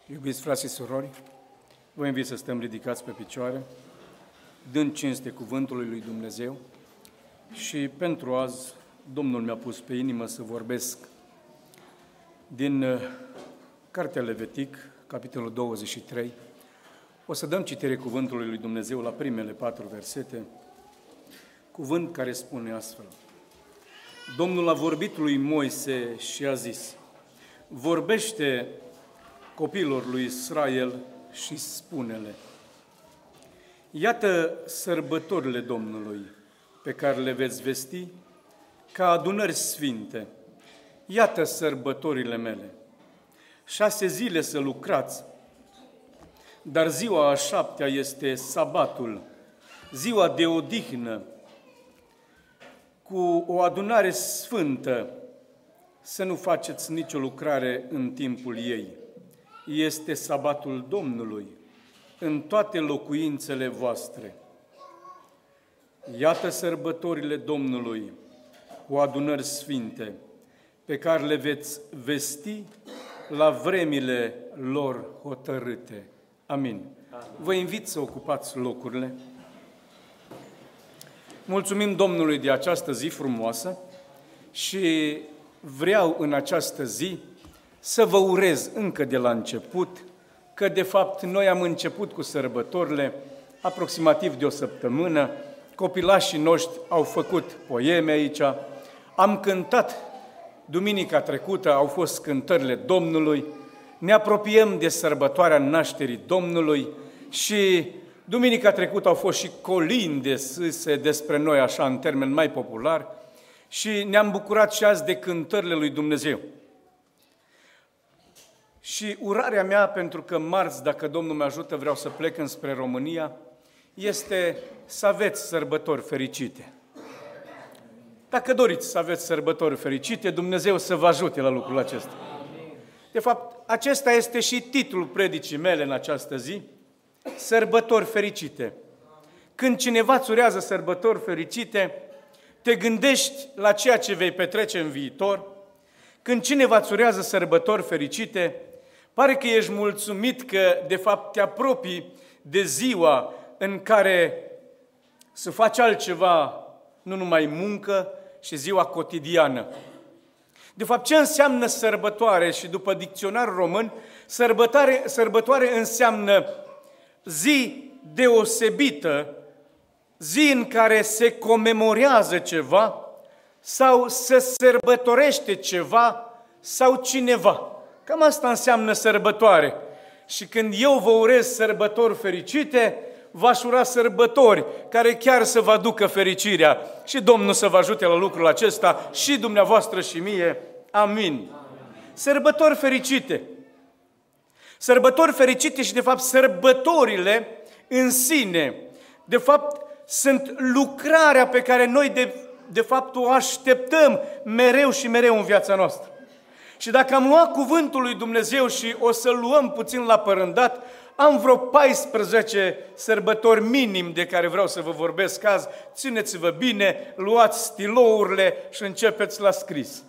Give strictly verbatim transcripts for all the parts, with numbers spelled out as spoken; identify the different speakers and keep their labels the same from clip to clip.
Speaker 1: Iubiți frați și surori, vă invit să stăm ridicați pe picioare, dând cinste cuvântului lui Dumnezeu și pentru azi Domnul mi-a pus pe inimă să vorbesc din Cartea Levitic, capitolul douăzeci și trei. O să dăm citire cuvântului lui Dumnezeu la primele patru versete, cuvânt care spune astfel: Domnul a vorbit lui Moise și a zis: vorbește copiilor lui Israel și spune-le: iată sărbătorile Domnului pe care le veți vesti ca adunări sfinte. Iată sărbătorile mele. Șase zile să lucrați, dar ziua a șaptea este sabatul, ziua de odihnă, cu o adunare sfântă, să nu faceți nicio lucrare în timpul ei. Este sabatul Domnului în toate locuințele voastre. Iată sărbătorile Domnului cu adunări sfinte, pe care le veți vesti la vremile lor hotărâte. Amin. Amin. Vă invit să ocupați locurile. Mulțumim Domnului de această zi frumoasă și vreau în această zi să vă urez încă de la început că de fapt noi am început cu sărbătorile aproximativ de o săptămână. Copilașii noștri au făcut poeme aici, am cântat duminica trecută, au fost cântările Domnului, ne apropiem de sărbătoarea nașterii Domnului și duminica trecută au fost și colinde suse despre noi, așa în termen mai popular, și ne-am bucurat și azi de cântările lui Dumnezeu. Și urarea mea, pentru că marți, dacă Domnul mă ajută, vreau să plec înspre România, este să aveți sărbători fericite. Dacă doriți să aveți sărbători fericite, Dumnezeu să vă ajute la lucrul acesta. De fapt, acesta este și titlul predicii mele în această zi: sărbători fericite. Când cineva îți urează sărbători fericite, te gândești la ceea ce vei petrece în viitor. Când cineva îți urează sărbători fericite, pare că ești mulțumit că, de fapt, te apropii de ziua în care să faci altceva, nu numai muncă, și ziua cotidiană. De fapt, ce înseamnă sărbătoare? Și după dicționarul român, sărbătoare, sărbătoare înseamnă zi deosebită, zi în care se comemorează ceva sau se sărbătorește ceva sau cineva. Cam asta înseamnă sărbătoare. Și când eu vă urez sărbători fericite, v-aș ura sărbători care chiar să vă aducă fericirea. Și Domnul să vă ajute la lucrul acesta și dumneavoastră și mie. Amin. Amin. Sărbători fericite. Sărbători fericite și, de fapt, sărbătorile în sine, de fapt, sunt lucrarea pe care noi, de, de fapt, o așteptăm mereu și mereu în viața noastră. Și dacă am luat cuvântul lui Dumnezeu și o să luăm puțin la părândat, am vreo paisprezece sărbători minim de care vreau să vă vorbesc azi. Țineți-vă bine, luați stilourile și începeți la scris.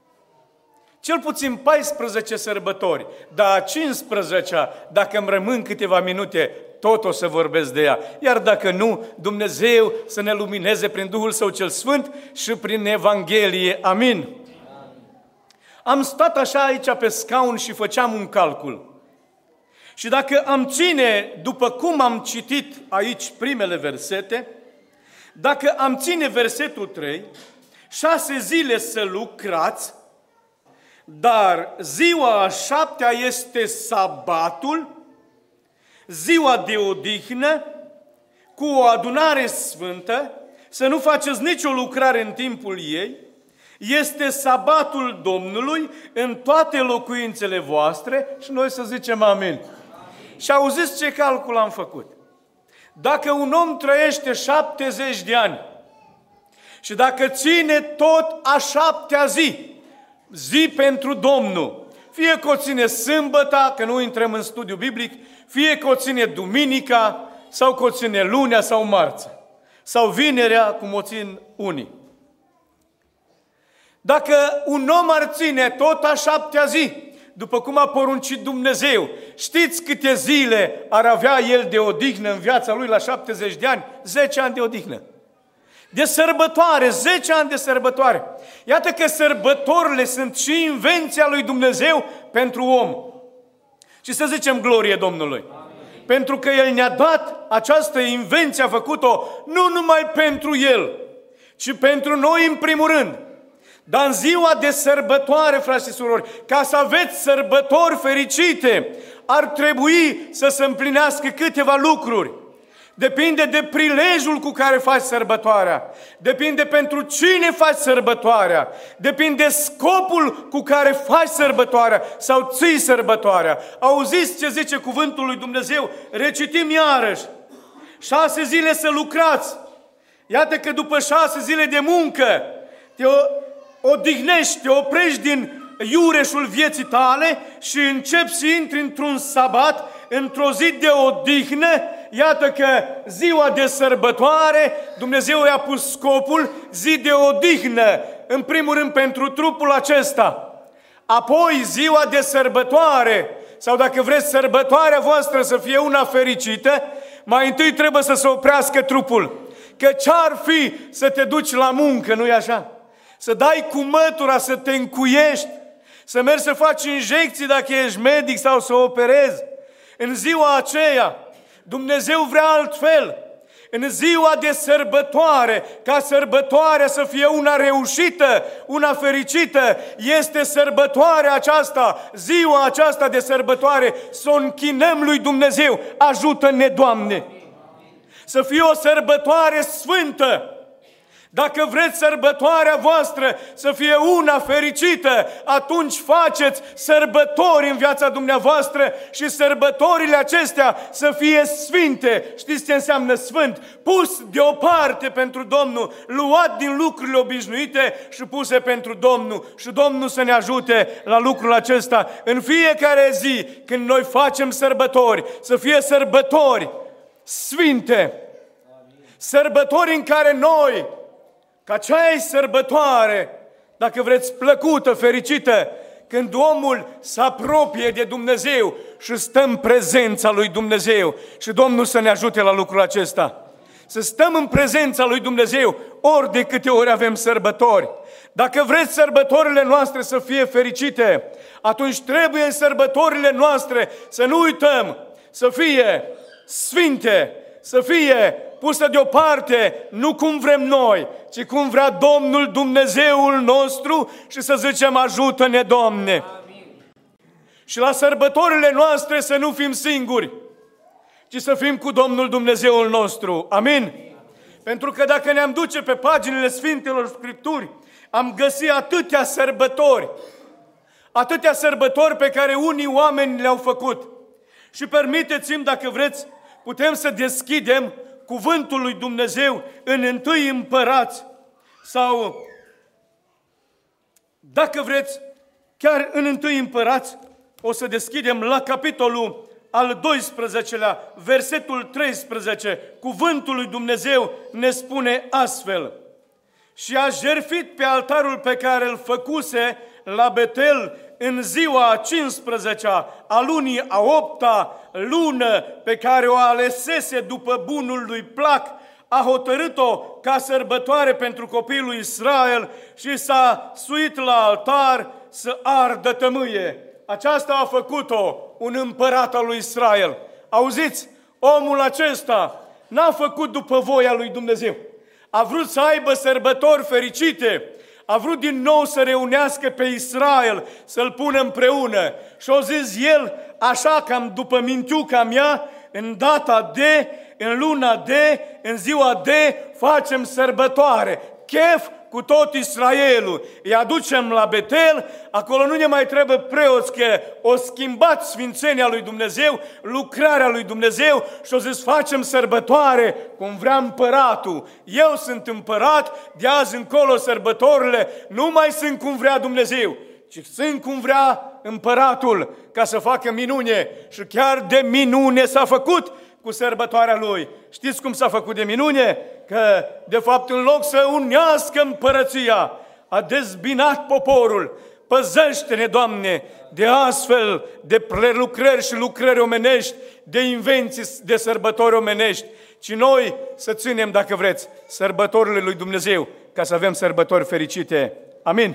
Speaker 1: Cel puțin paisprezece sărbători, dar a cincisprezecea, dacă îmi rămân câteva minute, tot o să vorbesc de ea. Iar dacă nu, Dumnezeu să ne lumineze prin Duhul Său cel Sfânt și prin Evanghelie. Amin. Am stat așa aici pe scaun și făceam un calcul. Și dacă am ține, după cum am citit aici primele versete, dacă am ține versetul trei, șase zile să lucrați, dar ziua a șaptea este sabatul, ziua de odihnă, cu o adunare sfântă, să nu faceți nicio lucrare în timpul ei, este sabatul Domnului în toate locuințele voastre și noi să zicem amin. Și auziți ce calcul am făcut? Dacă un om trăiește șaptezeci de ani și dacă ține tot a șaptea zi, zi pentru Domnul, fie că o ține sâmbăta, că nu intrăm în studiu biblic, fie că o ține duminica, sau că o ține lunea sau marțea, sau vinerea, cum o țin unii. Dacă un om ar ține tot a șaptea zi, după cum a poruncit Dumnezeu. Știți câte zile ar avea el de odihnă în viața lui la șaptezeci de ani? zece ani de odihnă. De sărbătoare, zece ani de sărbătoare. Iată că sărbătorile sunt și invenția lui Dumnezeu pentru om. Și să zicem glorie Domnului. Amin. Pentru că El ne-a dat această invenție, a făcut-o nu numai pentru El, ci pentru noi în primul rând. Dar în ziua de sărbătoare, frați și surori, ca să aveți sărbători fericite, ar trebui să se împlinească câteva lucruri. Depinde de prilejul cu care faci sărbătoarea. Depinde pentru cine faci sărbătoarea. Depinde scopul cu care faci sărbătoarea sau ții sărbătoarea. Auziți ce zice cuvântul lui Dumnezeu? Recitim iarăși. Șase zile să lucrați. Iată că după șase zile de muncă te odihnești, te oprești din iureșul vieții tale și începi să intri într-un sabat, într-o zi de odihnă. Iată că ziua de sărbătoare, Dumnezeu i-a pus scopul, zi de odihnă, în primul rând pentru trupul acesta. Apoi ziua de sărbătoare, sau dacă vreți sărbătoarea voastră să fie una fericită, mai întâi trebuie să se oprească trupul. Că ce-ar fi să te duci la muncă, nu-i așa? Să dai cu mătura, să te încuiești, să mergi să faci injecții dacă ești medic sau să operezi. În ziua aceea, Dumnezeu vrea altfel. În ziua de sărbătoare, ca sărbătoarea să fie una reușită, una fericită, este sărbătoarea aceasta, ziua aceasta de sărbătoare, să o închinăm lui Dumnezeu. Ajută-ne, Doamne! Să fie o sărbătoare sfântă. Dacă vreți sărbătoarea voastră să fie una fericită, atunci faceți sărbători în viața dumneavoastră și sărbătorile acestea să fie sfinte. Știți ce înseamnă sfânt? Pus deoparte pentru Domnul, luat din lucrurile obișnuite și puse pentru Domnul. Și Domnul să ne ajute la lucrul acesta. În fiecare zi, când noi facem sărbători, să fie sărbători sfinte. Sărbători în care noi, ca cea e sărbătoare, dacă vreți, plăcută, fericită, când omul se apropie de Dumnezeu și stă în prezența lui Dumnezeu. Și Domnul să ne ajute la lucrul acesta. Să stăm în prezența lui Dumnezeu ori de câte ori avem sărbători. Dacă vreți sărbătorile noastre să fie fericite, atunci trebuie în sărbătorile noastre să nu uităm, să fie sfinte, să fie pusă deoparte, nu cum vrem noi, ci cum vrea Domnul Dumnezeul nostru și să zicem ajută-ne, Doamne. Amin. Și la sărbătorile noastre să nu fim singuri, ci să fim cu Domnul Dumnezeul nostru. Amin? Amin. Pentru că dacă ne-am duce pe paginile Sfintelor Scripturi, am găsit atâtea sărbători, atâtea sărbători pe care unii oameni le-au făcut. Și permiteți-mi, dacă vreți, putem să deschidem cuvântul lui Dumnezeu în Întâi Împărați sau, dacă vreți, chiar în Întâi Împărați, o să deschidem la capitolul al doisprezecelea, versetul treisprezece. Cuvântul lui Dumnezeu ne spune astfel: și a jertfit pe altarul pe care îl făcuse la Betel în ziua a cinsprezecea a lunii a opta lună pe care o alesese după bunul lui plac, a hotărât-o ca sărbătoare pentru copiii lui Israel și s-a suit la altar să ardă tămâie. Aceasta a făcut-o un împărat al lui Israel. Auziți, omul acesta n-a făcut după voia lui Dumnezeu. A vrut să aibă sărbători fericite, a vrut din nou să reunească pe Israel, să-l pună împreună. Și a zis el, așa cam după mintiuca mea, în data de, în luna de, în ziua de, facem sărbătoare. Chef cu tot Israelul. Îi aducem la Betel, acolo nu ne mai trebuie preoți, că o schimbat sfințenia lui Dumnezeu, lucrarea lui Dumnezeu și o zis facem sărbătoare cum vrea împăratul. Eu sunt împărat, de azi încolo sărbătorile nu mai sunt cum vrea Dumnezeu, ci sunt cum vrea împăratul, ca să facă minune. Și chiar de minune s-a făcut cu sărbătoarea lui. Știți cum s-a făcut de minune? Că, de fapt, în loc să unească împărăția, a dezbinat poporul. Păzește-ne, Doamne, de astfel de prelucrări și lucrări omenești, de invenții de sărbători omenești, ci noi să ținem, dacă vreți, sărbătorile lui Dumnezeu, ca să avem sărbători fericite. Amin.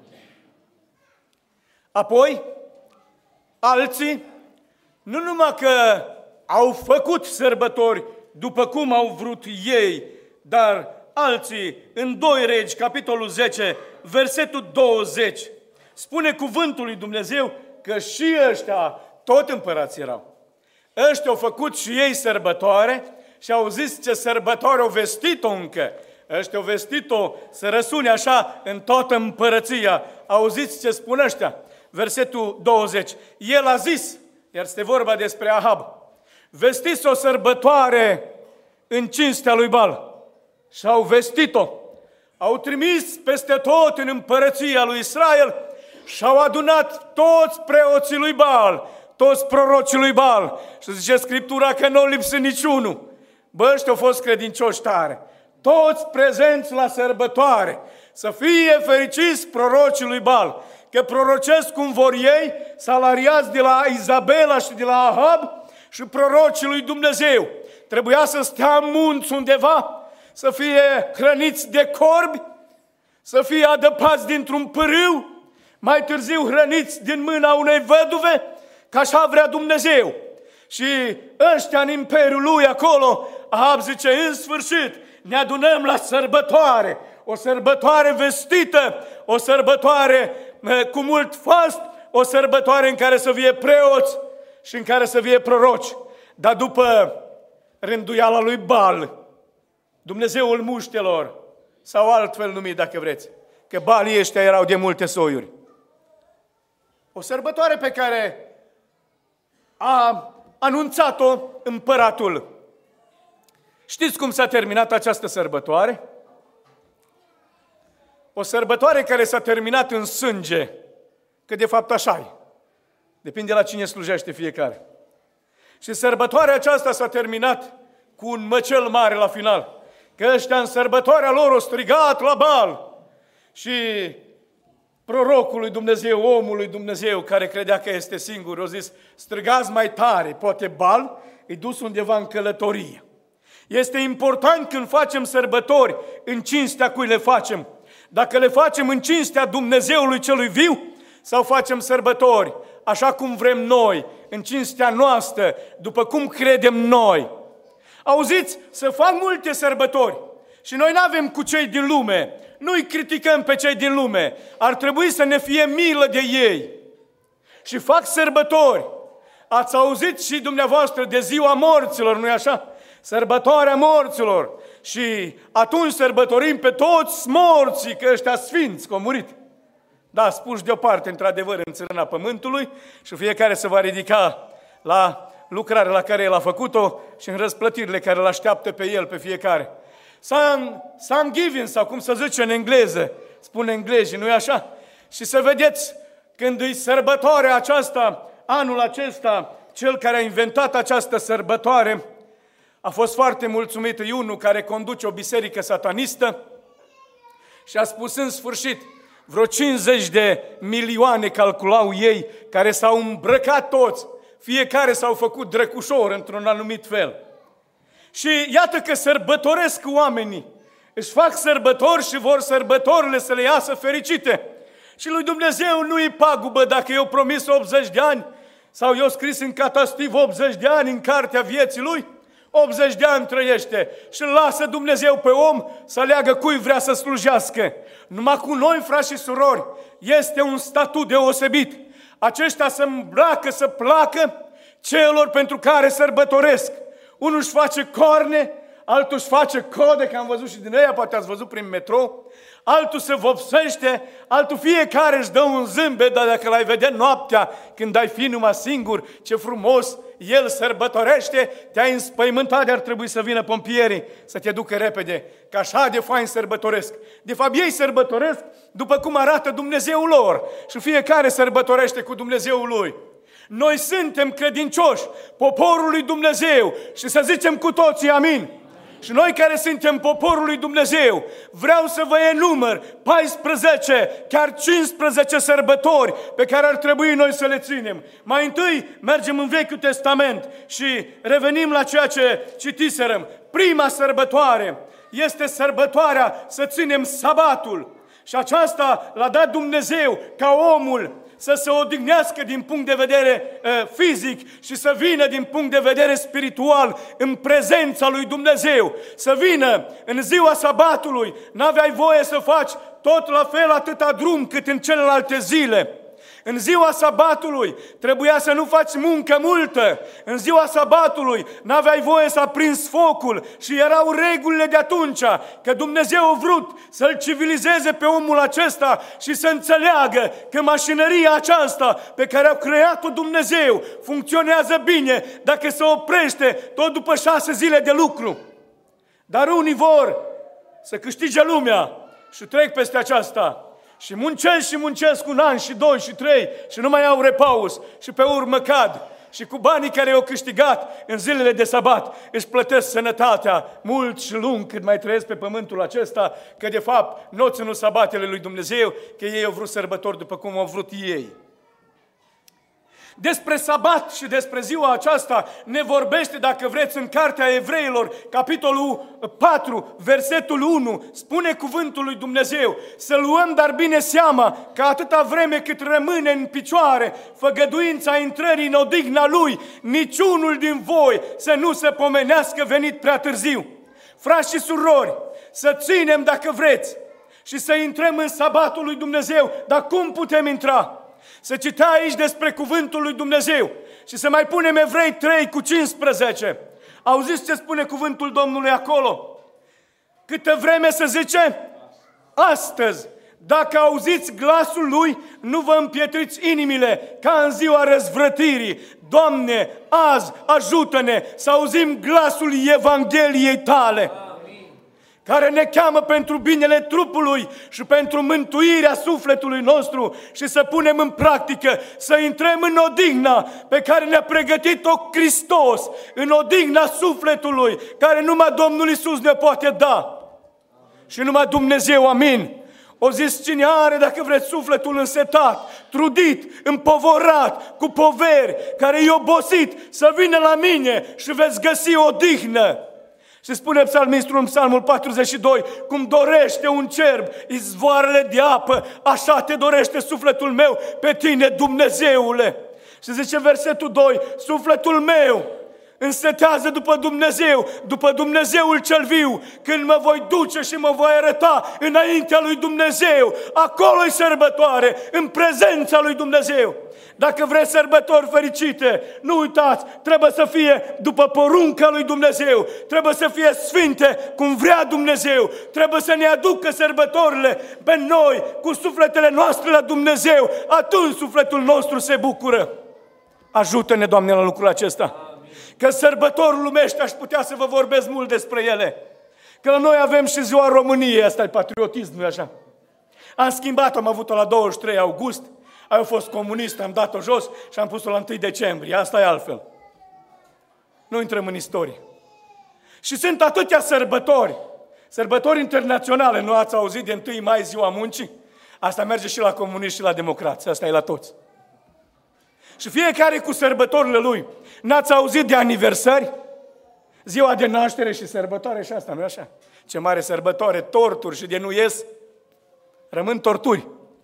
Speaker 1: Apoi, alții, nu numai că au făcut sărbători după cum au vrut ei, dar alții, în doi Regi, capitolul zece, versetul douăzeci, spune cuvântul lui Dumnezeu că și ăștia, tot împărați erau. Ăștia au făcut și ei sărbătoare și au zis ce sărbătoare au vestit-o încă. Ăștia au vestit-o să răsune așa în toată împărăția. Auziți ce spun ăștia? Versetul douăzeci. El a zis, iar este vorba despre Ahab, vestiți o sărbătoare în cinstea lui Baal. Și au vestit-o. Au trimis peste tot în împărăția lui Israel și au adunat toți preoții lui Baal, toți prorocii lui Baal. Și zice Scriptura că nu lipsă niciunul. Bă, ăștia au fost credincioși tare. Toți prezenți la sărbătoare. Să fie fericiți prorocii lui Baal, că prorocesc cum vor ei, salariați de la Izabela și de la Ahab și prorocii lui Dumnezeu. Trebuia să stea în munți undeva, să fie hrăniți de corbi, să fie adăpați dintr-un pârâu, mai târziu hrăniți din mâna unei văduve, că așa vrea Dumnezeu. Și ăștia în imperiul lui acolo, Ahab zice, în sfârșit, ne adunăm la sărbătoare, o sărbătoare vestită, o sărbătoare cu mult fast, o sărbătoare în care să fie preoți și în care să fie proroci. Dar după rânduiala lui Baal, Dumnezeul muștelor, sau altfel numit dacă vreți, că Baalii ăștia erau de multe soiuri. O sărbătoare pe care a anunțat-o împăratul. Știți cum s-a terminat această sărbătoare? O sărbătoare care s-a terminat în sânge, că de fapt așa e. Depinde la cine slujește fiecare. Și sărbătoarea aceasta s-a terminat cu un măcel mare la final. Că ăștia în sărbătoarea lor au strigat la Baal. Și prorocul lui Dumnezeu, omul lui Dumnezeu, care credea că este singur, a zis, strigați mai tare, poate Baal e dus undeva în călătorie. Este important când facem sărbători în cinstea cui le facem. Dacă le facem în cinstea Dumnezeului celui viu sau facem sărbători așa cum vrem noi, în cinstea noastră, după cum credem noi. Auziți, să fac multe sărbători și noi nu avem cu cei din lume, nu-i criticăm pe cei din lume, ar trebui să ne fie milă de ei. Și fac sărbători. Ați auzit și dumneavoastră de ziua morților, nu-i așa? Sărbătoarea morților. Și atunci sărbătorim pe toți morții, că ăștia sfinți, că au murit. Da, spuși deoparte, într-adevăr, în țărâna pământului și fiecare se va ridica la lucrarea la care el a făcut-o și în răsplătirile care îl așteaptă pe el, pe fiecare. Thanksgiving, sau cum se zice în engleză, spune englezii, nu-i așa? Și să vedeți, când îi sărbătoarea aceasta, anul acesta, cel care a inventat această sărbătoare, a fost foarte mulțumit, e unul care conduce o biserică satanistă și a spus în sfârșit, vreo cincizeci de milioane calculau ei, care s-au îmbrăcat toți, fiecare s-au făcut drăcușor într-un anumit fel. Și iată că sărbătoresc oamenii, își fac sărbători și vor sărbătorile să le iasă fericite. Și lui Dumnezeu nu-i pagubă dacă i-au promis optzeci de ani sau i-au scris în catastiv optzeci de ani în cartea vieții lui, optzeci de ani trăiește și lasă Dumnezeu pe om să aleagă cui vrea să slujească. Numai cu noi, frați și surori, este un statut deosebit. Aceștia să îmbracă, să placă celor pentru care sărbătoresc. Unul își face corne, altul își face code, că am văzut și din ăia, poate ați văzut prin metrou, altul se vopsește, altul fiecare își dă un zâmbet, dar dacă l-ai vedea noaptea, când ai fi numai singur, ce frumos el sărbătorește, te-ai înspăimântat, de ar trebui să vină pompierii să te ducă repede, că așa de fain sărbătoresc. De fapt, ei sărbătoresc după cum arată Dumnezeul lor și fiecare sărbătorește cu Dumnezeul lui. Noi suntem credincioși, poporul lui Dumnezeu și să zicem cu toții amin. Și noi care suntem poporul lui Dumnezeu, vreau să vă enumăr paisprezece, chiar cincisprezece sărbători pe care ar trebui noi să le ținem. Mai întâi mergem în Vechiul Testament și revenim la ceea ce citiserăm. Prima sărbătoare este sărbătoarea să ținem sabatul. Și aceasta l-a dat Dumnezeu ca omul să se odihnească din punct de vedere uh, fizic și să vină din punct de vedere spiritual în prezența lui Dumnezeu. Să vină în ziua sabatului, n-aveai voie să faci tot la fel atâta drum cât în celelalte zile. În ziua sabatului trebuia să nu faci muncă multă. În ziua sabatului n-aveai voie să aprinzi focul și erau regulile de atunci, că Dumnezeu a vrut să-l civilizeze pe omul acesta și să înțeleagă că mașinăria aceasta pe care a creat-o Dumnezeu funcționează bine dacă se oprește tot după șase zile de lucru. Dar unii vor să câștige lumea și trec peste aceasta. Și muncesc și muncesc un an și doi și trei și nu mai au repaus și pe urmă cad. Și cu banii care i-au câștigat în zilele de sabat își plătesc sănătatea mult și lung cât mai trăiesc pe pământul acesta, că de fapt nu ținut sabatele lui Dumnezeu, că ei au vrut sărbători după cum au vrut ei. Despre sabat și despre ziua aceasta ne vorbește, dacă vreți, în Cartea Evreilor, capitolul patru, versetul unu, spune cuvântul lui Dumnezeu: să luăm dar bine seama că atâta vreme cât rămâne în picioare făgăduința intrării în odihna Lui, niciunul din voi să nu se pomenească venit prea târziu. Frați și surori, să ținem dacă vreți și să intrăm în sabatul lui Dumnezeu. Dar cum putem intra? Să citea aici despre cuvântul lui Dumnezeu și să mai punem Evrei trei cu cincisprezece. Auziți ce spune cuvântul Domnului acolo? Câtă vreme se zice? Astăzi. Dacă auziți glasul Lui, nu vă împietriți inimile ca în ziua răzvrătirii. Doamne, azi ajută-ne să auzim glasul Evangheliei Tale, care ne cheamă pentru binele trupului și pentru mântuirea sufletului nostru și să punem în practică, să intrăm în odihna pe care ne-a pregătit-o Hristos, în odihna sufletului, care numai Domnul Iisus ne poate da. Și numai Dumnezeu, amin. O zis, cine are, dacă vreți, sufletul însetat, trudit, împovorat, cu poveri, care e obosit, să vină la mine și veți găsi odihnă. Și spune psalmistul în Psalmul patruzeci și doi, cum dorește un cerb izvoarele de apă, așa te dorește sufletul meu pe tine, Dumnezeule. Și zice versetul doi, sufletul meu însetează după Dumnezeu, după Dumnezeul cel viu, când mă voi duce și mă voi arăta înaintea lui Dumnezeu. Acolo-i sărbătoare, în prezența lui Dumnezeu. Dacă vreți sărbători fericite, nu uitați, trebuie să fie după porunca lui Dumnezeu, trebuie să fie sfinte cum vrea Dumnezeu, trebuie să ne aducă sărbătorile pe noi, cu sufletele noastre la Dumnezeu, atunci sufletul nostru se bucură. Ajută-ne, Doamne, la lucrul acesta. Că sărbători lumești aș putea să vă vorbesc mult despre ele. Că noi avem și ziua României, asta e patriotism, nu-i așa? Am schimbat, am avut-o la douăzeci și trei august, eu fost comunist, am dat-o jos și am pus-o la întâi decembrie, asta e altfel. Nu intrăm în istorie. Și sunt atâtea sărbători, sărbători internaționale, nu ați auzit de întâi mai ziua muncii? Asta merge și la comuniști și la democrați, asta e la toți. Și fiecare cu sărbătorile lui. N-ați auzit de aniversări? Ziua de naștere și sărbătoare și asta, nu-i așa? Ce mare sărbătoare, torturi și de nu ies, rămân torturi.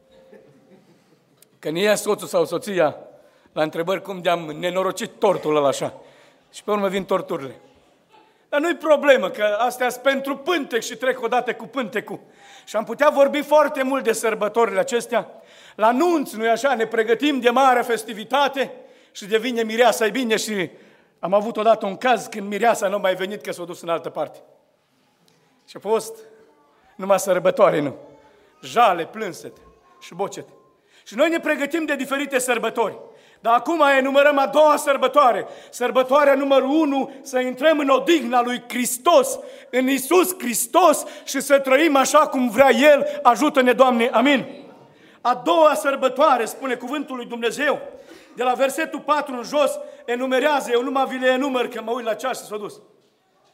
Speaker 1: Că nu ies soțul sau soția la întrebări cum de-am nenorocit tortul ăla așa. Și pe urmă vin torturile. Dar nu-i problemă, că astea sunt pentru pântec și trec odată cu pântecul. Și am putea vorbi foarte mult de sărbătorile acestea. La nunți, nu-i așa, ne pregătim de mare festivitate și devine mireasa, e bine, și am avut odată un caz când mireasa nu mai venit, că s-a dus în altă parte. Și a fost numai sărbătoare, nu. Jale, plânsete și bocete. Și noi ne pregătim de diferite sărbători. Dar acum enumerăm a doua sărbătoare. Sărbătoarea numărul unu, să intrăm în odihna lui Hristos, în Iisus Hristos și să trăim așa cum vrea El. Ajută-ne, Doamne, amin. A doua sărbătoare, spune cuvântul lui Dumnezeu, de la versetul patru în jos, enumerează, eu numai vi le enumăr, că mă uit la ceas și s-a dus.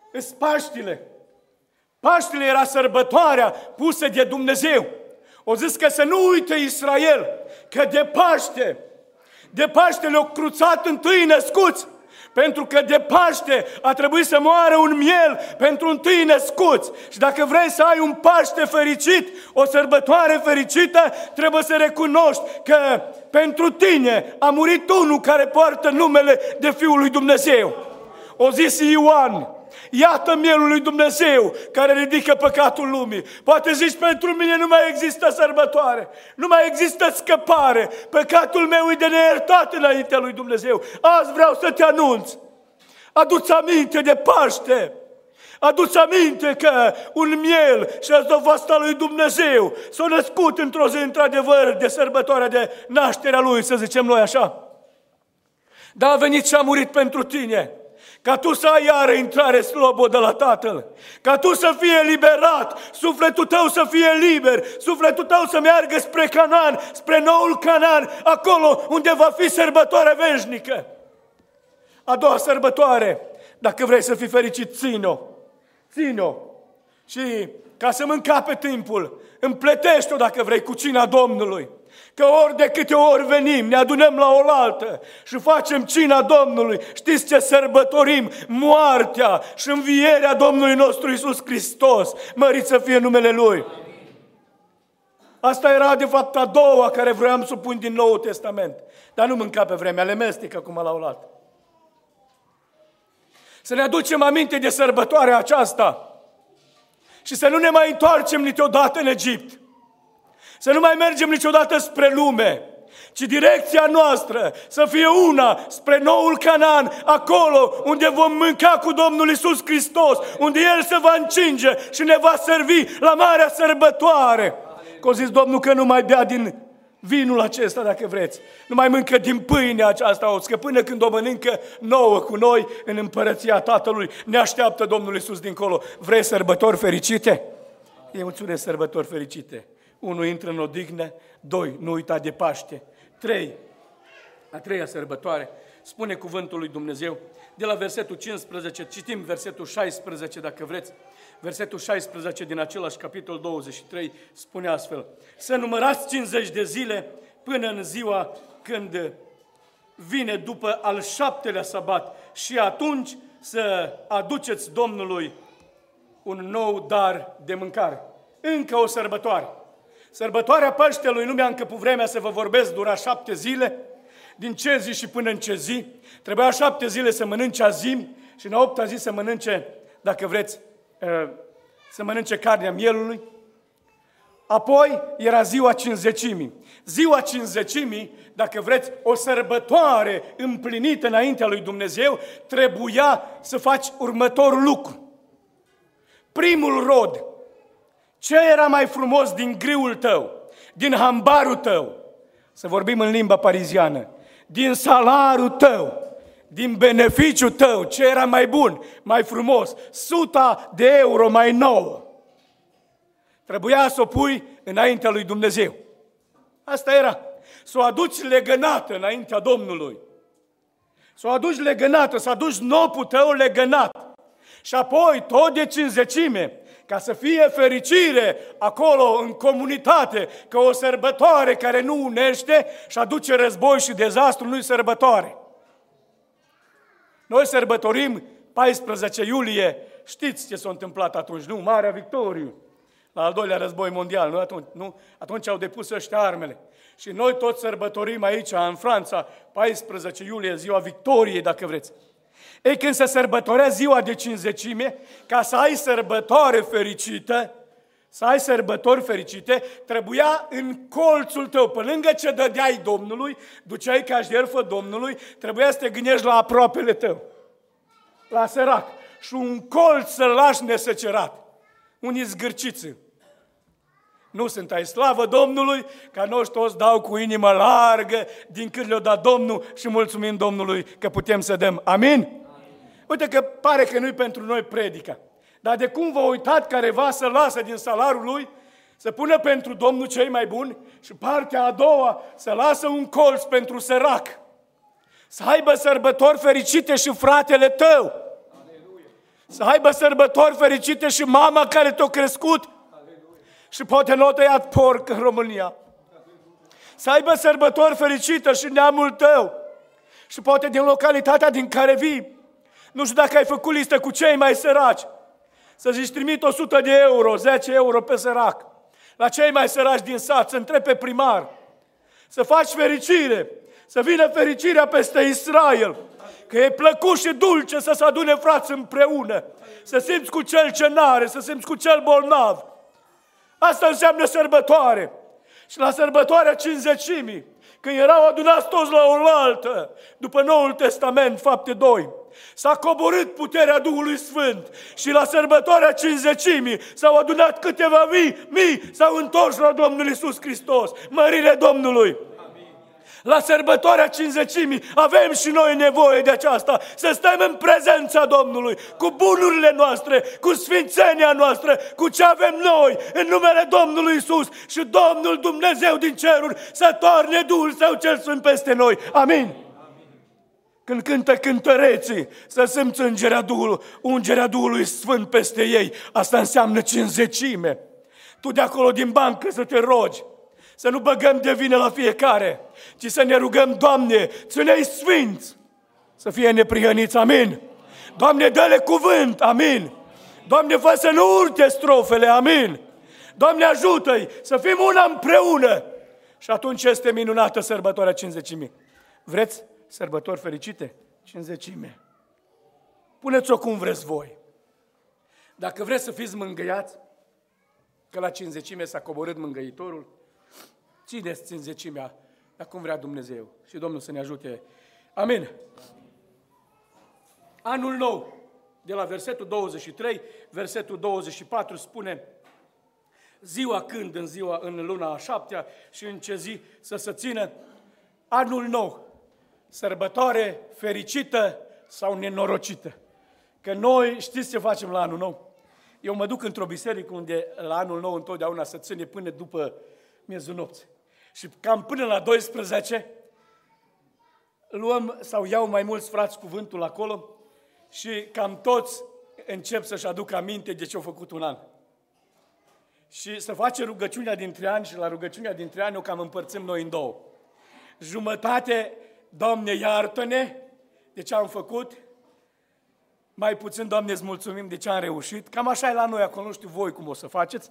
Speaker 1: Îs Paștile. Paștile era sărbătoarea pusă de Dumnezeu. O zis că să nu uite Israel, că de Paște, de Paște le-au cruțat întâi născuți, pentru că de Paște a trebuit să moară un miel pentru întâi născuți. Și dacă vrei să ai un Paște fericit, o sărbătoare fericită, trebuie să recunoști că pentru tine a murit unul care poartă numele de Fiul lui Dumnezeu. O zis Ioan, iată mielul lui Dumnezeu care ridică păcatul lumii. Poate zici, pentru mine nu mai există sărbătoare, nu mai există scăpare, păcatul meu e de neiertat înaintea lui Dumnezeu. Azi vreau să te anunț, adu-ți aminte de Paște, adu-ți aminte că un miel și asta lui Dumnezeu s-a născut într-o zi într-adevăr de sărbătoarea de nașterea lui, să zicem noi așa. Dar a venit și a murit pentru tine, ca tu să ai iară intrare slobodă la Tatăl, ca tu să fii eliberat, sufletul tău să fie liber, sufletul tău să meargă spre Canaan, spre noul Canaan, acolo unde va fi sărbătoare veșnică. A doua sărbătoare, dacă vrei să fii fericit, ține-o, ține-o. Și ca să-mi încape timpul, împletește-o dacă vrei cu cina Domnului. Că ori de câte ori venim, ne adunăm la oaltă și facem cina Domnului. Știți ce sărbătorim? Moartea și învierea Domnului nostru Iisus Hristos. Mărit să fie numele Lui. Asta era de fapt a doua care vroiam să o pun din Noul Testament. Dar nu mânca pe vremea, le mestec acum la oaltă. Să ne aducem aminte de sărbătoarea aceasta și să nu ne mai întoarcem niciodată în Egipt. Să nu mai mergem niciodată spre lume, ci direcția noastră să fie una spre noul Canaan, acolo unde vom mânca cu Domnul Iisus Hristos, unde El se va încinge și ne va servi la marea sărbătoare. Că a zis Domnul că nu mai bea din vinul acesta, dacă vreți, nu mai mâncă din pâinea aceasta, că până când o mănâncă nouă cu noi în împărăția Tatălui, ne așteaptă Domnul Iisus dincolo. Vrei sărbători fericite? E mulțumesc de sărbători fericite. Unu, intră în odihnă. Doi, nu uita de Paște. Trei, a treia sărbătoare, spune cuvântul lui Dumnezeu, de la versetul cincisprezece, citim versetul șaisprezece dacă vreți, versetul șaisprezece din același capitol douăzeci și trei, spune astfel: să numărați cincizeci de zile până în ziua când vine după al șaptelea sabat și atunci să aduceți Domnului un nou dar de mâncare. Încă o sărbătoare. Sărbătoarea Paștelui, nu mi-a încăput vremea să vă vorbesc, dura șapte zile, din ce zi și până în ce zi. Trebuia șapte zile să mănânce azimi și în a opta zi să mănânce, dacă vreți, să mănânce carnea mielului. Apoi era ziua cincizecimii. Ziua cincizecimii, dacă vreți, o sărbătoare împlinită înaintea lui Dumnezeu, trebuia să faci următorul lucru. Primul rod. Ce era mai frumos din griul tău, din hambarul tău, să vorbim în limba pariziană, din salarul tău, din beneficiul tău, ce era mai bun, mai frumos, suta de euro mai nouă, trebuia să o pui înaintea lui Dumnezeu. Asta era. Să o aduci legănată înaintea Domnului. Să o aduci legănată, să aduci nopul tău legănat. Și apoi, tot de cincizecime, ca să fie fericire acolo în comunitate, că o sărbătoare care nu unește și aduce război și dezastru, nu-i sărbătoare. Noi sărbătorim paisprezece iulie, știți ce s-a întâmplat atunci, nu? Marea Victoriu, la al doilea război mondial, nu? Atunci, nu? Atunci au depus ăștia armele. Și noi toți sărbătorim aici, în Franța, paisprezece iulie, ziua victoriei, dacă vreți. Ei, când se sărbătorea ziua de cincizecime, ca să ai sărbătoare fericită, să ai sărbători fericite, trebuia în colțul tău, pe lângă ce dădeai Domnului, duceai ca jertfă Domnului, trebuia să te gândești la aproapele tău, la sărac, și un colț să-l lași nesăcerat, un izgârciță. Nu sunt ai slavă Domnului, ca noi toți dau cu inimă largă din cât le-o dat Domnul și mulțumim Domnului că putem să dăm. Amin? Amin. Uite că pare că nu-i pentru noi predica, dar de cum v-a uitat careva să lasă din salarul lui, să pună pentru Domnul cei mai buni și partea a doua să lasă un colț pentru sărac. Să aibă sărbători fericite și fratele tău. Aleluia. Să aibă sărbători fericite și mama care te-a crescut și poate nu a tăiat porc în România. Să aibă sărbători fericite și neamul tău și poate din localitatea din care vii. Nu știu dacă ai făcut listă cu cei mai săraci. Să zici, trimit o sută de euro, zece euro pe sărac. La cei mai săraci din sat, să întrebi pe primar. Să faci fericire, să vină fericirea peste Israel. Că e plăcut și dulce să se adune frați împreună. Să simți cu cel ce n-are, să simți cu cel bolnav. Asta înseamnă sărbătoare. Și la sărbătoarea Cincizecimii, când erau adunați toți la oaltă, după Noul Testament, fapte doi, s-a coborât puterea Duhului Sfânt și la sărbătoarea Cincizecimii s-au adunat câteva mii, mii s-au întors la Domnul Iisus Hristos. Mărire Domnului! La sărbătoarea Cincizecimii avem și noi nevoie de aceasta, să stăm în prezența Domnului, cu bunurile noastre, cu sfințenia noastră, cu ce avem noi, în numele Domnului Iisus, și Domnul Dumnezeu din ceruri să toarne Duhul Său cel Sfânt peste noi. Amin. Când cântă cântăreții, să simți ungerea Duhului, ungerea Duhului Sfânt peste ei. Asta înseamnă cinzecime. Tu de acolo din bancă să te rogi, să nu băgăm de vină la fiecare, ci să ne rugăm, Doamne, ține-i sfinți, să fie neprihăniți, amin. Doamne, dă-le cuvânt, amin. Doamne, fă să nu urte strofele, amin. Doamne, ajută-i să fim una împreună. Și atunci este minunată sărbătoarea Cincizecimii. Vreți sărbători fericite? Cincizecime. Puneți-o cum vreți voi. Dacă vreți să fiți mângâiați, că la Cincizecime s-a coborât mângâitorul, țineți Cincizecimea, dar cum vrea Dumnezeu. Și Domnul să ne ajute. Amin. Anul nou, de la versetul douăzeci și trei, versetul douăzeci și patru spune: ziua când, în ziua, în luna a șaptea și în ce zi să se țină anul nou, sărbătoare fericită sau nenorocită. Că noi, știți ce facem la anul nou? Eu mă duc într-o biserică unde la anul nou întotdeauna se ține până după miezul nopții. Și cam până la douăsprezece luăm sau iau mai mulți frați cuvântul acolo și cam toți încep să-și aducă aminte de ce au făcut un an. Și să face rugăciunea dintre ani și la rugăciunea dintre ani o cam împărțim noi în două. Jumătate, Doamne, iartă-ne de ce am făcut, mai puțin, Doamne, îți mulțumim de ce am reușit. Cam așa e la noi acolo, nu știu voi cum o să faceți.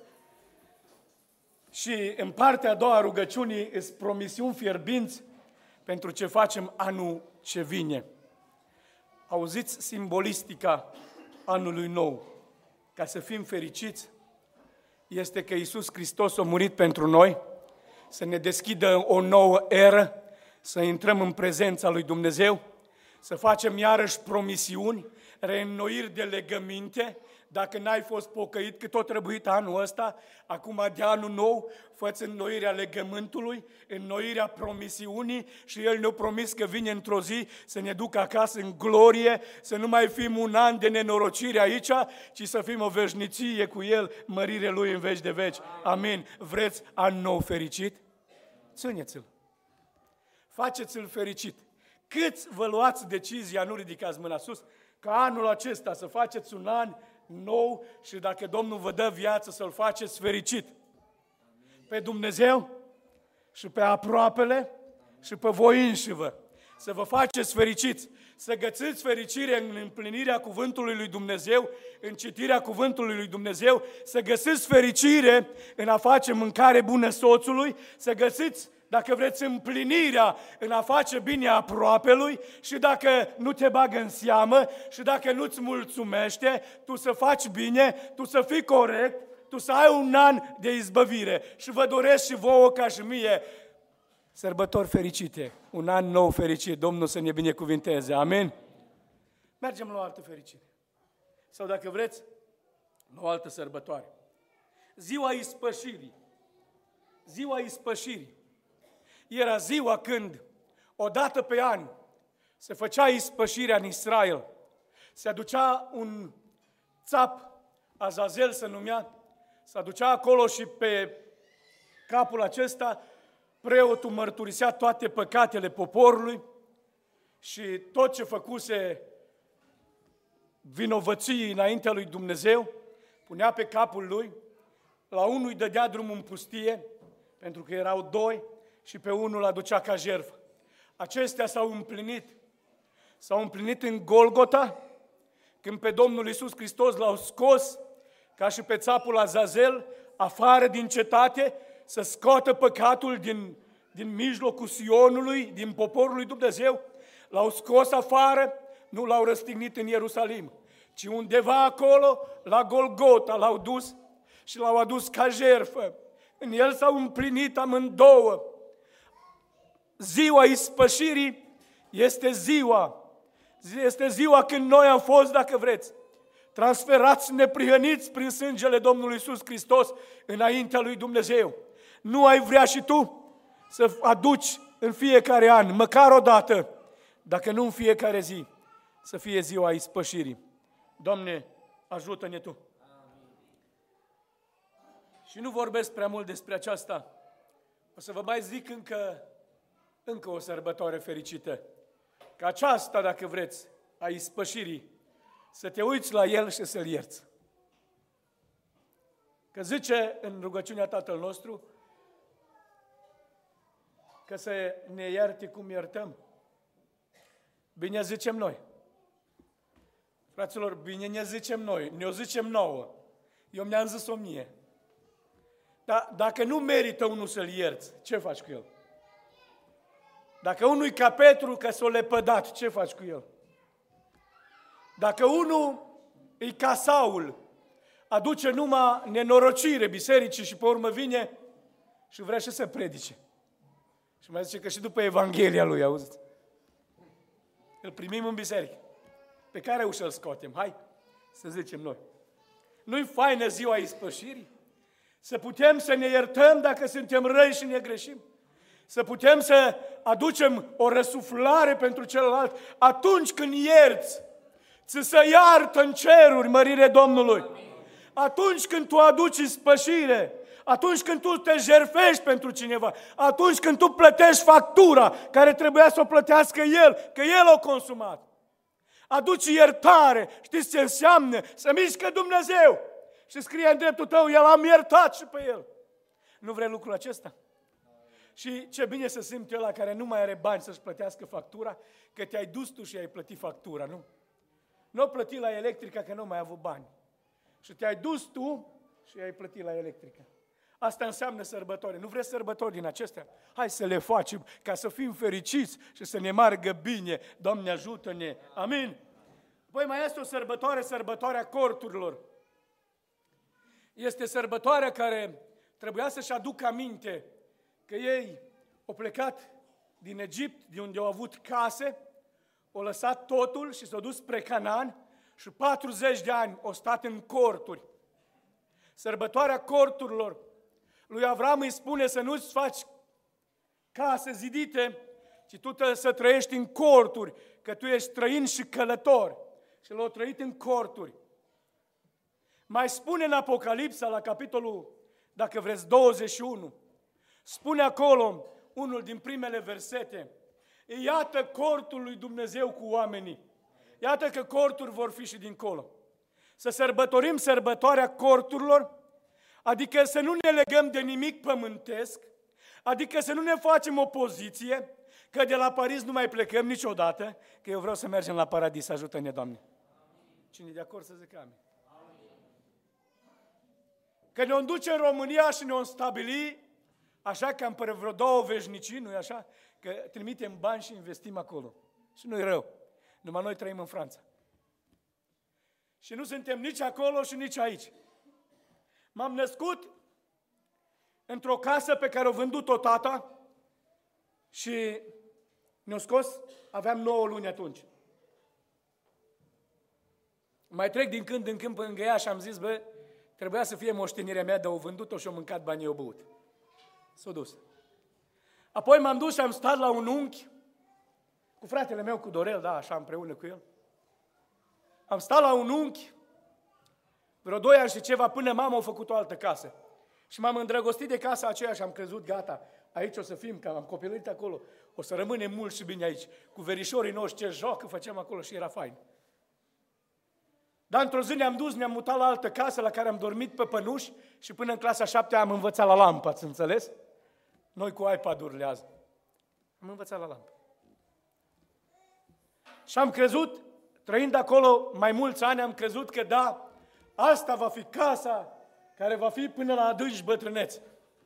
Speaker 1: Și în partea a doua a rugăciunii îți promisiuni fierbinți pentru ce facem anul ce vine. Auziți simbolistica anului nou. Ca să fim fericiți, este că Iisus Hristos a murit pentru noi, să ne deschidă o nouă eră, să intrăm în prezența lui Dumnezeu, să facem iarăși promisiuni, reînnoiri de legăminte. Dacă n-ai fost pocăit, că tot trebuit anul ăsta, acum de anul nou, fă-ți înnoirea legământului, înnoirea promisiunii și El ne-a promis că vine într-o zi să ne ducă acasă în glorie, să nu mai fim un an de nenorocire aici, ci să fim o veșnicie cu El, mărire Lui în veci de veci. Amin. Vreți an nou fericit? Țineți-l. Faceți-l fericit. Câți vă luați decizia, nu ridicați mâna sus, ca anul acesta să faceți un an nou și dacă Domnul vă dă viață să-l faceți fericit. Pe Dumnezeu și pe aproapele și pe voi înșivă. Să vă faceți fericiți, să găsiți fericire în împlinirea cuvântului lui Dumnezeu, în citirea cuvântului lui Dumnezeu, să găsiți fericire în a face mâncare bună soțului, să găsiți, dacă vreți, împlinirea în a face bine aproapelui și dacă nu te bagă în seamă și dacă nu-ți mulțumește, tu să faci bine, tu să fii corect, tu să ai un an de izbăvire. Și vă doresc și vouă ca și mie sărbători fericite, un an nou fericit, Domnul să ne binecuvinteze, amin? Mergem la o altă fericire. Sau dacă vreți, la o altă sărbătoare. Ziua ispășirii. Ziua ispășirii. Era ziua când, odată pe an, se făcea ispășirea în Israel. Se aducea un țap, Azazel se numea, se aducea acolo și pe capul acesta preotul mărturisea toate păcatele poporului și tot ce făcuse vinovăției înaintea lui Dumnezeu, punea pe capul lui, la unul îi dădea drumul în pustie, pentru că erau doi, și pe unul aducea ca jertfă. Acestea s-au împlinit. S-au împlinit în Golgota, când pe Domnul Iisus Hristos l-au scos, ca și pe țapul Azazel, afară din cetate, să scoată păcatul din, din mijlocul Sionului, din poporul lui Dumnezeu. L-au scos afară, nu l-au răstignit în Ierusalim, ci undeva acolo, la Golgota, l-au dus și l-au adus ca jertfă. În el s-au împlinit amândouă. Ziua ispășirii este ziua. Este ziua când noi am fost, dacă vreți, transferați neprihăniți prin sângele Domnului Iisus Hristos înaintea lui Dumnezeu. Nu ai vrea și tu să aduci în fiecare an, măcar o dată, dacă nu în fiecare zi, să fie ziua ispășirii. Doamne, ajută-ne Tu! Și nu vorbesc prea mult despre aceasta. O să vă mai zic încă, încă o sărbătoare fericită. Că aceasta, dacă vreți, a ispășirii, să te uiți la El și să-L ierți. Că zice în rugăciunea Tatăl nostru că să ne ierte cum iertăm. Bine zicem noi. Fraților, bine ne zicem noi, ne-o zicem nouă. Eu mi-am zis-o mie. Dar dacă nu merită unul să-l ierți, ce faci cu el? Dacă unul e ca Petru că s-o lepădat, ce faci cu el? Dacă unul e ca Saul, aduce numai nenorocire bisericii și pe urmă vine și vrea și să predice. Și mai zice că și după Evanghelia lui, auziți? Îl primim în biserică. Pe care ușă îl scoatem? Hai să zicem noi. Nu-i faină ziua ispășirii? Să putem să ne iertăm dacă suntem răi și ne greșim? Să putem să aducem o răsuflare pentru celălalt atunci când ierți, ți se iartă în ceruri, mărire Domnului. Atunci când tu aduci ispășire, atunci când tu te jertfești pentru cineva, atunci când tu plătești factura care trebuia să o plătească el, că el o consumat. Aduci iertare, știți ce înseamnă? Să mișcă Dumnezeu și scrie în dreptul tău, el am iertat și pe el. Nu vrei lucrul acesta? Și ce bine să simți ăla care nu mai are bani să-și plătească factura, că te-ai dus tu și ai plătit factura, nu? Nu o plăti la electrica că nu mai ai avut bani. Și te-ai dus tu și ai plătit la electrica. Asta înseamnă sărbători. Nu vreți sărbători din acestea? Hai să le facem ca să fim fericiți și să ne meargă bine. Doamne, ajută-ne! Amin! Păi mai este o sărbătoare, sărbătoarea corturilor. Este sărbătoarea care trebuia să-și aducă aminte că ei au plecat din Egipt, de unde au avut case, au lăsat totul și s-au dus spre Canaan și patruzeci de ani au stat în corturi. Sărbătoarea corturilor lui Avram îi spune să nu-ți faci case zidite, ci tu trebuie să trăiești în corturi, că tu ești străin și călător. Și l-au trăit în corturi. Mai spune în Apocalipsa, la capitolul, dacă vreți, douăzeci și unu, spune acolo, unul din primele versete, iată cortul lui Dumnezeu cu oamenii. Iată că corturi vor fi și dincolo. Să sărbătorim sărbătoarea corturilor, adică să nu ne legăm de nimic pământesc, adică să nu ne facem opoziție, că de la Paris nu mai plecăm niciodată, că eu vreau să mergem la paradis, ajută-ne, Doamne. Cine e de acord să zică amin? Că ne-o duce în România și ne-o stabili, așa că am pe vreo două veșnicii, nu-i așa? Că trimitem bani și investim acolo. Și nu-i rău. Numai noi trăim în Franța. Și nu suntem nici acolo și nici aici. M-am născut într-o casă pe care o vândut-o tata și ne-o scos, aveam nouă luni atunci. Mai trec din când în când pe lângă ea și am zis, bă, trebuia să fie moștenirea mea, dar o vândut-o și o mâncat banii, o băut. S-a dus. Apoi m-am dus și am stat la un unchi, cu fratele meu, cu Dorel, da, așa împreună cu el. Am stat la un unchi, vreo doi ani și ceva, până mama a făcut o altă casă. Și m-am îndrăgostit de casa aceea și am crezut, gata, aici o să fim, că am copilărit acolo, o să rămânem mult și bine aici. Cu verișorii noștri ce joacă făceam acolo și era fain. Dar într-o zi ne-am dus, ne-am mutat la altă casă la care am dormit pe pănuși și până în clasa șaptea am învățat la lampă, ați înțeles? Noi cu iPad-urile azi. Am învățat la lampă. Și am crezut, trăind acolo mai mulți ani, am crezut că da, asta va fi casa care va fi până la adânci bătrânețe.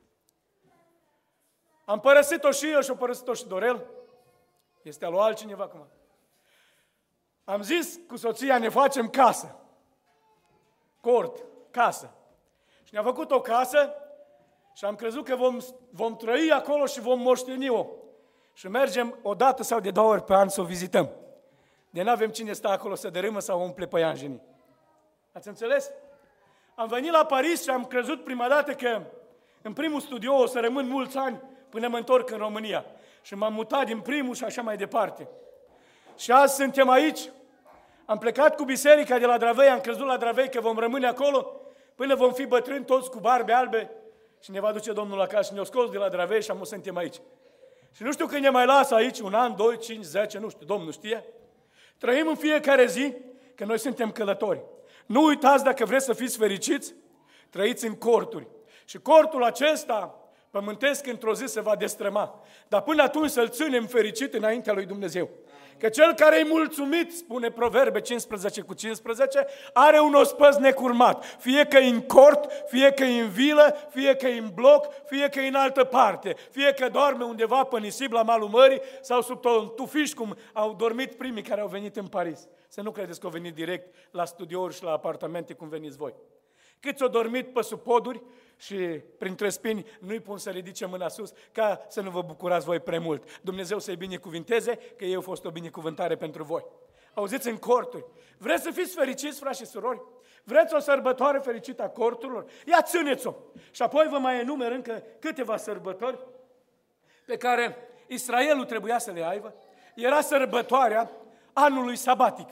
Speaker 1: Am părăsit-o și eu și o părăsit-o și Dorel. Este a lui altcineva acum. Am zis cu soția, ne facem casă. Cort, casă. Și ne-a făcut o casă și am crezut că vom, vom trăi acolo și vom moșteni-o. Și mergem o dată sau de două ori pe an să o vizităm. De n-avem cine stă acolo să dărâmă sau umple păianjenii. Ați înțeles? Am venit la Paris și am crezut prima dată că în primul studio o să rămân mulți ani până mă întorc în România. Și m-am mutat din primul și așa mai departe. Și azi suntem aici. Am plecat cu biserica de la Dravei, am crezut la Dravei că vom rămâne acolo până vom fi bătrâni toți cu barbe albe și ne va duce Domnul acasă și ne-o scos de la Dravei și am o suntem aici. Și nu știu când ne mai lasă aici, un an, doi, cinci, zece, nu știu, Domnul știe. Trăim în fiecare zi că noi suntem călători. Nu uitați, dacă vreți să fiți fericiți, trăiți în corturi. Și cortul acesta pământesc într-o zi se va destrăma. Dar până atunci să-l ținem fericit înaintea lui Dumnezeu. Că cel care e mulțumit, spune Proverbe cincisprezece cu cincisprezece, are un ospăz necurmat. Fie că e în cort, fie că e în vilă, fie că e în bloc, fie că e în altă parte. Fie că doarme undeva pe nisip la malul mării sau sub un tufiș, cum au dormit primii care au venit în Paris. Să nu credeți că au venit direct la studiouri și la apartamente cum veniți voi. Câți au dormit pe sub poduri și printre spini nu-i pun să ridice mâna sus ca să nu vă bucurați voi prea mult. Dumnezeu să-i binecuvinteze că eu a fost o binecuvântare pentru voi. Auziți, în corturi. Vreți să fiți fericiți, frați și surori? Vreți o sărbătoare fericită a corturilor? Ia țineți-o! Și apoi vă mai enumer încă câteva sărbători pe care Israelul trebuia să le aibă. Era sărbătoarea anului sabatic.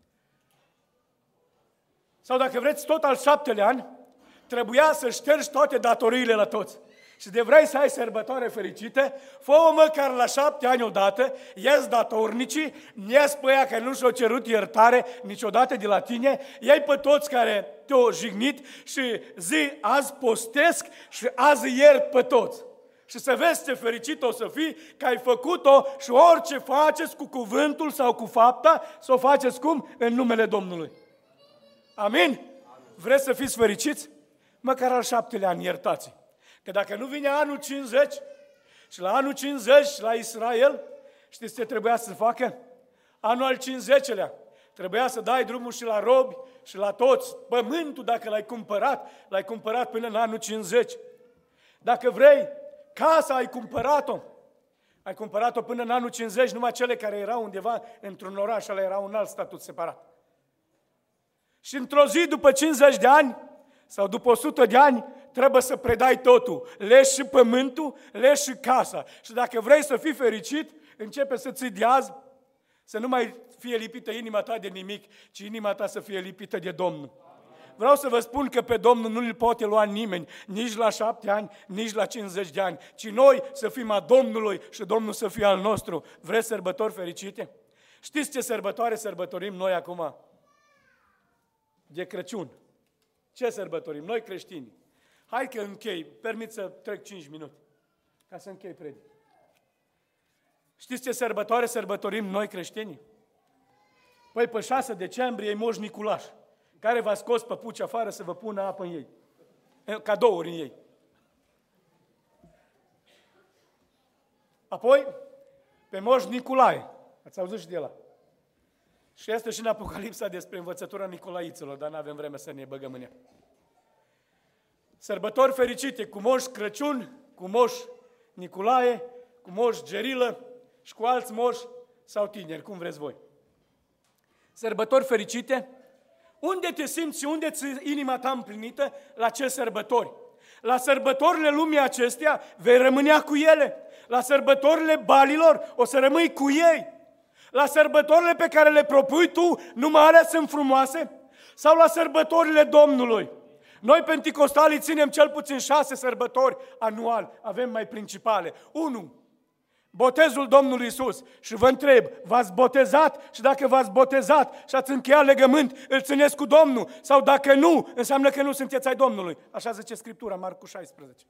Speaker 1: Sau dacă vreți, tot al șaptelea an, trebuia să ștergi toate datoriile la toți. Și de vrei să ai sărbătoare fericite, fă-o măcar la șapte ani odată, ies datornicii, ies pe aia care nu și-au cerut iertare niciodată de la tine, iei pe toți care te-au jignit și zi, azi postesc și azi iert pe toți. Și să vezi ce fericit o să fii că ai făcut-o și orice faceți cu cuvântul sau cu fapta, să o faceți cum? În numele Domnului. Amin? Amin. Vreți să fiți fericiți? Măcar al șaptelea an, iertați. Că dacă nu vine anul cincizeci și la anul cincizeci la Israel, știți ce trebuia să facă? Anul al cincizeciulea trebuia să dai drumul și la robi și la toți. Pământul, dacă l-ai cumpărat, l-ai cumpărat până în anul cincizeci. Dacă vrei, casa ai cumpărat-o. Ai cumpărat-o până în anul cincizeci, numai cele care erau undeva într-un oraș, ăla era un alt statut separat. Și într-o zi, după cincizeci de ani, sau după o sută de ani, trebuie să predai totul. Leși și pământul, leși și casa. Și dacă vrei să fii fericit, începe să ții de azi, să nu mai fie lipită inima ta de nimic, ci inima ta să fie lipită de Domnul. Vreau să vă spun că pe Domnul nu îl poate lua nimeni, nici la șapte ani, nici la cincizeci de ani, ci noi să fim a Domnului și Domnul să fie al nostru. Vreți sărbători fericite? Știți ce sărbătoare sărbătorim noi acum? De Crăciun. Ce sărbătorim? Noi creștini. Hai că închei, permit să trec cinci minute, ca să închei predic. Știți ce sărbătoare sărbătorim noi creștini? Păi pe șase decembrie e Moș Niculaș, care v-a scos păpuci afară să vă pună apă în ei. Cadouri în ei. Apoi, pe Moș Nicolae. Ați auzit și de ăla. Și este și în Apocalipsa despre învățătura Nicolaiților, dar nu avem vreme să ne băgăm în ea. Sărbători fericite cu Moș Crăciun, cu Moș Nicolae, cu Moș Gerilă și cu alți moși sau tineri, cum vreți voi. Sărbători fericite, unde te simți și unde ți inima ta împlinită, la ce sărbători? La sărbătorile lumii acestea vei rămânea cu ele. La sărbătorile balilor o să rămâi cu ei. La sărbătorile pe care le propui tu, numai alea sunt frumoase? Sau la sărbătorile Domnului? Noi, penticostalii, ținem cel puțin șase sărbători anual. Avem mai principale. unu. botezul Domnului Iisus. Și vă întreb, v-ați botezat? Și dacă v-ați botezat și ați încheiat legământ, îl țineți cu Domnul? Sau dacă nu, înseamnă că nu sunteți ai Domnului. Așa zice Scriptura, Marcu șaisprezece.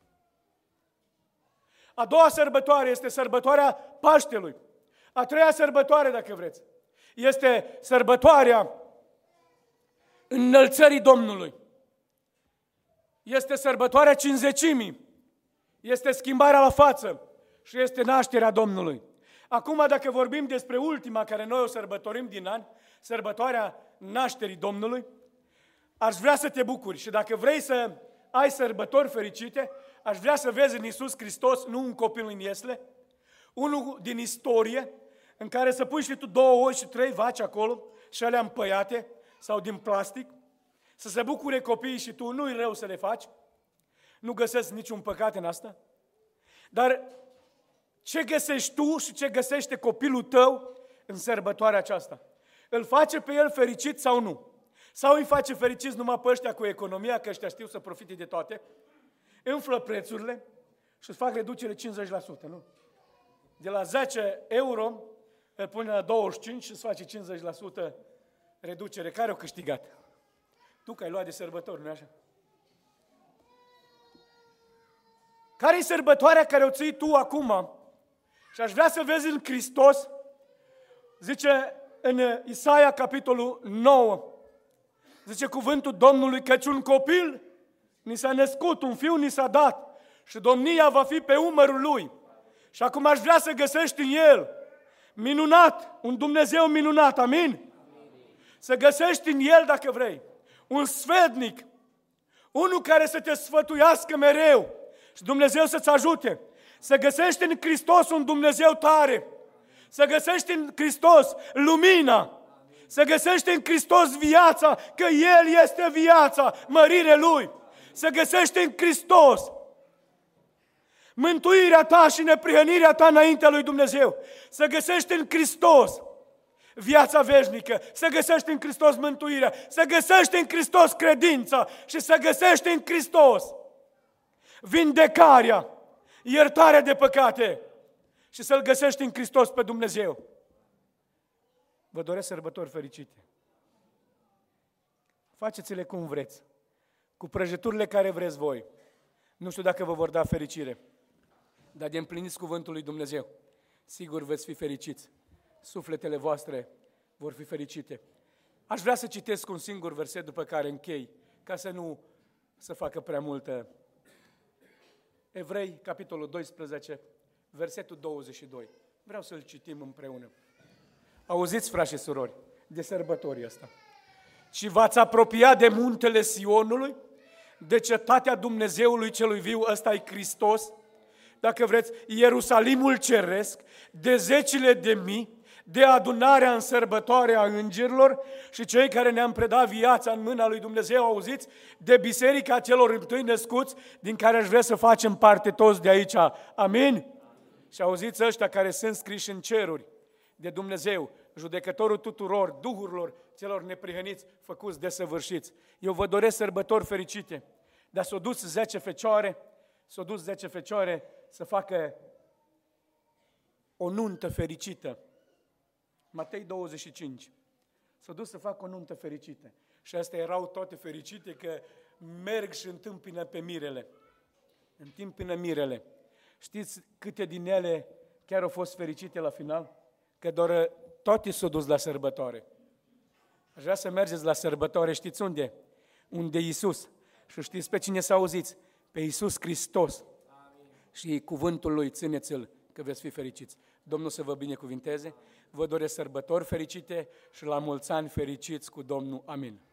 Speaker 1: A doua sărbătoare este sărbătoarea Paștelui. A treia sărbătoare, dacă vreți, este sărbătoarea înălțării Domnului. Este sărbătoarea Cincizecimii. Este schimbarea la față și este nașterea Domnului. Acum, dacă vorbim despre ultima care noi o sărbătorim din an, sărbătoarea nașterii Domnului, aș vrea să te bucuri și dacă vrei să ai sărbători fericite, aș vrea să vezi în Iisus Hristos nu un copil în iesle, unul din istorie, în care să pui și tu două oi și trei vaci acolo și alea împăiate sau din plastic, să se bucure copiii și tu, nu-i rău să le faci, nu găsesc niciun păcat în asta, dar ce găsești tu și ce găsește copilul tău în sărbătoarea aceasta? Îl face pe el fericit sau nu? Sau îi face fericiți numai pe ăștia cu economia, că ăștia știu să profite de toate, înflă prețurile și îți fac reducere cincizeci la sută, nu? De la zece euro îl pune la douăzeci și cinci și îți face cincizeci la sută reducere. Care o câștigat? Tu că ai luat de sărbători, nu-i așa? Care-i sărbătoarea care o ții tu acum? Și aș vrea să vezi în Hristos, zice în Isaia, capitolul nouă, zice cuvântul Domnului, căci un copil ni s-a născut, un fiu ni s-a dat și domnia va fi pe umărul lui. Și acum aș vrea să găsești în el, minunat, un Dumnezeu minunat, amin? Amin. Să găsești în el, dacă vrei, un sfetnic, unul care să te sfătuiască mereu și Dumnezeu să-ți ajute. Să găsești în Hristos un Dumnezeu tare, să găsești în Hristos lumina, să găsești în Hristos viața, că El este viața, mărire Lui. Să găsești în Hristos mântuirea ta și neprihănirea ta înaintea lui Dumnezeu. Să găsești în Hristos viața veșnică, să găsești în Hristos mântuirea, să găsești în Hristos credința și să găsești în Hristos vindecarea, iertarea de păcate și să-L găsești în Hristos pe Dumnezeu. Vă doresc sărbători fericite. Faceți-le cum vreți, cu prăjiturile care vreți voi. Nu știu dacă vă vor da fericire, dar de împliniți cuvântul lui Dumnezeu, sigur veți fi fericiți. Sufletele voastre vor fi fericite. Aș vrea să citesc un singur verset după care închei, ca să nu să facă prea multă. Evrei, capitolul doisprezece, versetul douăzeci și doi. Vreau să-l citim împreună. Auziți, frați și surori, de sărbătorii ăsta. Și v-ați apropiat de muntele Sionului, de cetatea Dumnezeului celui viu, ăsta e Hristos, dacă vreți, Ierusalimul ceresc, de zecile de mii, de adunarea în sărbătoarea îngerilor și cei care ne-am predat viața în mâna lui Dumnezeu, auziți, de biserica celor întâi născuți, din care aș vrea să facem parte toți de aici. Amin? Amin. Și auziți ăștia care sunt scriși în ceruri de Dumnezeu, judecătorul tuturor, duhurilor celor neprihăniți, făcuți desăvârșiți. Eu vă doresc sărbători fericite, dar s-au dus zece fecioare, s-au dus zece fecioare să facă o nuntă fericită. Matei douăzeci și cinci. S-au dus să facă o nuntă fericită. Și astea erau toate fericite că merg și întâmpină pe mirele. Întâmpină mirele. Știți câte din ele chiar au fost fericite la final? Că doar toate s-au dus la sărbătoare. Aș vrea să mergeți la sărbătoare, știți unde? Unde Iisus. Și știți pe cine să auziți? Pe Iisus Hristos. Amin. Și cuvântul Lui, țineți-l că veți fi fericiți. Domnul să vă binecuvinteze, vă doresc sărbători fericite și la mulți ani fericiți cu Domnul. Amin.